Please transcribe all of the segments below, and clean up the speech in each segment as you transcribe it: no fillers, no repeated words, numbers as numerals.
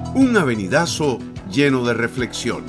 Un avenidazo lleno de reflexión.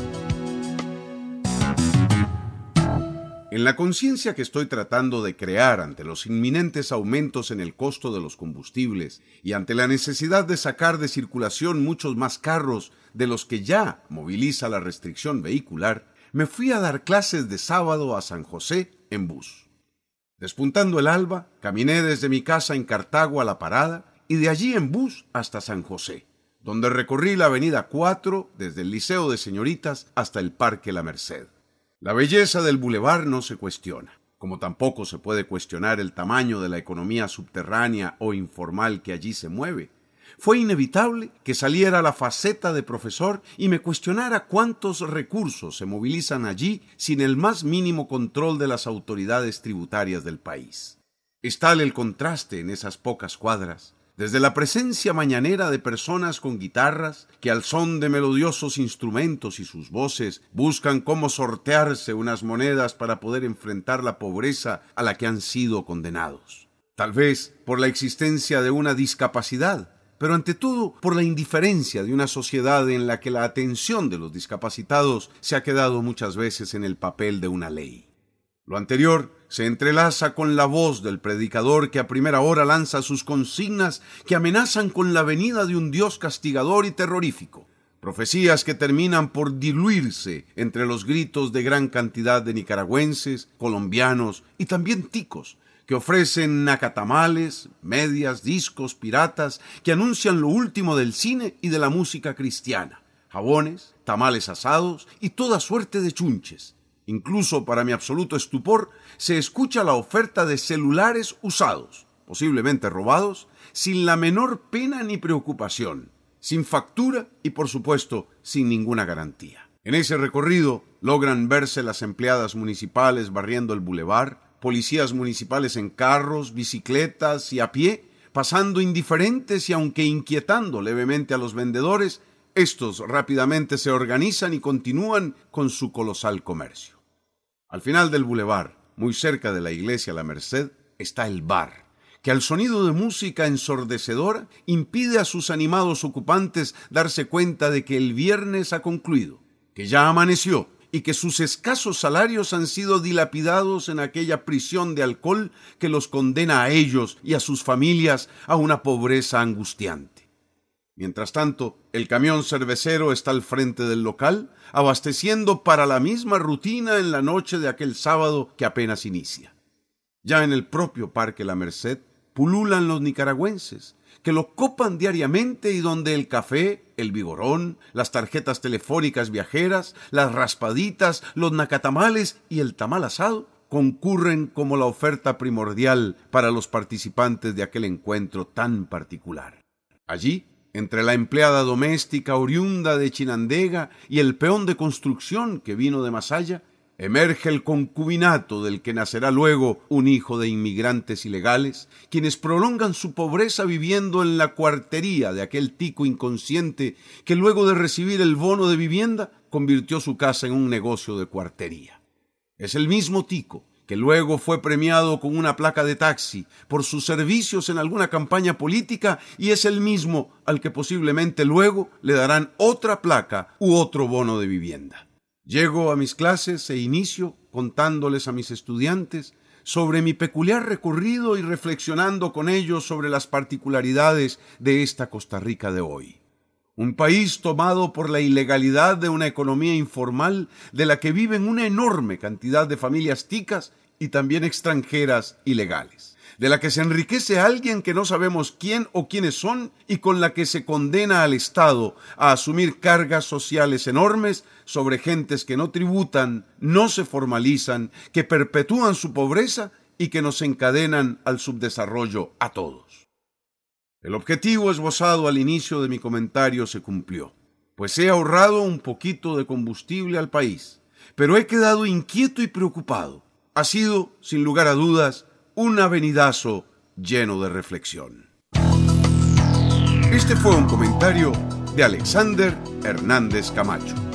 En la conciencia que estoy tratando de crear ante los inminentes aumentos en el costo de los combustibles y ante la necesidad de sacar de circulación muchos más carros de los que ya moviliza la restricción vehicular, me fui a dar clases de sábado a San José en bus. Despuntando el alba, caminé desde mi casa en Cartago a La Parada y de allí en bus hasta San José, donde recorrí la avenida 4 desde el Liceo de Señoritas hasta el Parque La Merced. La belleza del bulevar no se cuestiona, como tampoco se puede cuestionar el tamaño de la economía subterránea o informal que allí se mueve. Fue inevitable que saliera la faceta de profesor y me cuestionara cuántos recursos se movilizan allí sin el más mínimo control de las autoridades tributarias del país. Es tal el contraste en esas pocas cuadras, desde la presencia mañanera de personas con guitarras que al son de melodiosos instrumentos y sus voces buscan cómo sortearse unas monedas para poder enfrentar la pobreza a la que han sido condenados. Tal vez por la existencia de una discapacidad, pero ante todo por la indiferencia de una sociedad en la que la atención de los discapacitados se ha quedado muchas veces en el papel de una ley. Lo anterior se entrelaza con la voz del predicador que a primera hora lanza sus consignas que amenazan con la venida de un Dios castigador y terrorífico. Profecías que terminan por diluirse entre los gritos de gran cantidad de nicaragüenses, colombianos y también ticos, que ofrecen nacatamales, medias, discos, piratas, que anuncian lo último del cine y de la música cristiana, jabones, tamales asados y toda suerte de chunches. Incluso, para mi absoluto estupor, se escucha la oferta de celulares usados, posiblemente robados, sin la menor pena ni preocupación, sin factura y, por supuesto, sin ninguna garantía. En ese recorrido logran verse las empleadas municipales barriendo el bulevar, policías municipales en carros, bicicletas y a pie, pasando indiferentes y aunque inquietando levemente a los vendedores. Estos rápidamente se organizan y continúan con su colosal comercio. Al final del bulevar, muy cerca de la iglesia La Merced, está el bar, que al sonido de música ensordecedora impide a sus animados ocupantes darse cuenta de que el viernes ha concluido, que ya amaneció y que sus escasos salarios han sido dilapidados en aquella prisión de alcohol que los condena a ellos y a sus familias a una pobreza angustiante. Mientras tanto, el camión cervecero está al frente del local, abasteciendo para la misma rutina en la noche de aquel sábado que apenas inicia. Ya en el propio Parque La Merced pululan los nicaragüenses, que lo copan diariamente y donde el café, el vigorón, las tarjetas telefónicas viajeras, las raspaditas, los nacatamales y el tamal asado concurren como la oferta primordial para los participantes de aquel encuentro tan particular. Allí, entre la empleada doméstica oriunda de Chinandega y el peón de construcción que vino de Masaya, emerge el concubinato del que nacerá luego un hijo de inmigrantes ilegales, quienes prolongan su pobreza viviendo en la cuartería de aquel tico inconsciente que luego de recibir el bono de vivienda convirtió su casa en un negocio de cuartería. Es el mismo tico que luego fue premiado con una placa de taxi por sus servicios en alguna campaña política y es el mismo al que posiblemente luego le darán otra placa u otro bono de vivienda. Llego a mis clases e inicio contándoles a mis estudiantes sobre mi peculiar recorrido y reflexionando con ellos sobre las particularidades de esta Costa Rica de hoy. Un país tomado por la ilegalidad de una economía informal de la que viven una enorme cantidad de familias ticas y también extranjeras ilegales, de la que se enriquece a alguien que no sabemos quién o quiénes son y con la que se condena al Estado a asumir cargas sociales enormes sobre gentes que no tributan, no se formalizan, que perpetúan su pobreza y que nos encadenan al subdesarrollo a todos. El objetivo esbozado al inicio de mi comentario se cumplió, pues he ahorrado un poquito de combustible al país, pero he quedado inquieto y preocupado. Ha sido, sin lugar a dudas, un avenidazo lleno de reflexión. Este fue un comentario de Alexander Hernández Camacho.